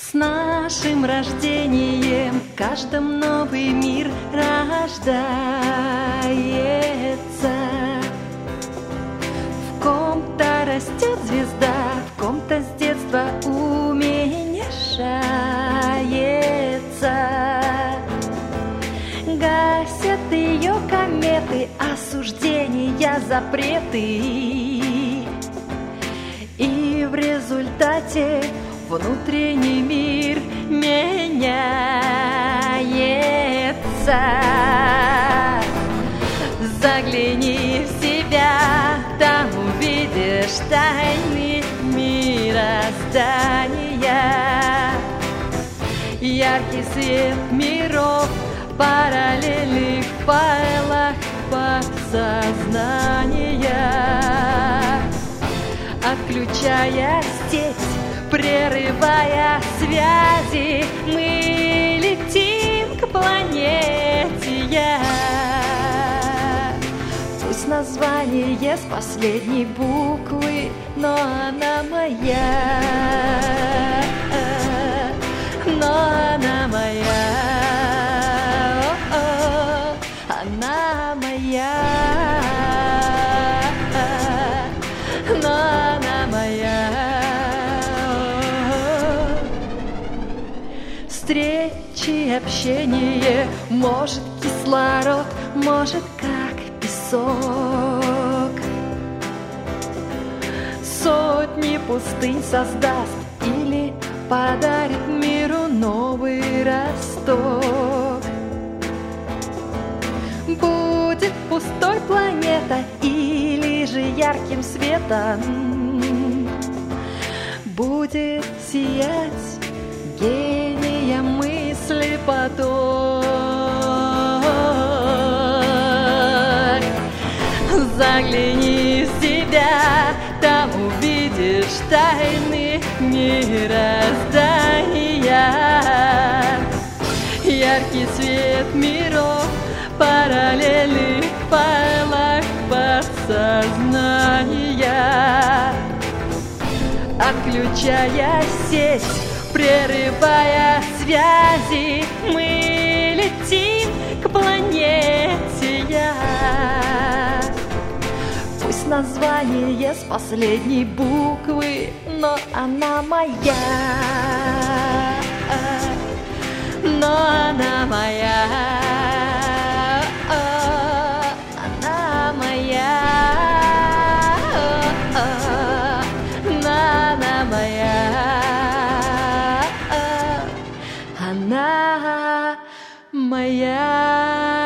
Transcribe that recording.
С нашим рождением в каждом новый мир рождается. В ком-то растет звезда, в ком-то с детства уменьшается. Гасят ее кометы, осуждения, запреты. И в результате внутренний мир меняется. Загляни в себя, там увидишь тайны мироздания. Яркий свет миров, параллельных файлах подсознания. Отключая сеть, прерывая связи, мы летим к планете Я. Пусть название с последней буквы, но она моя, но она моя, она моя, но она моя. Встречи, общение, может кислород, может как песок. Сотни пустынь создаст или подарит миру новый росток. Будет пустой планета или же ярким светом будет сиять гения мысли поток. Загляни в себя, там увидишь тайны мироздания. Яркий свет миров, параллельных файлах подсознания. Отключая сеть, прерывая связи, мы летим к планете Я. Пусть название с последней буквы, но она моя, но она моя, она моя, она моя, она моя.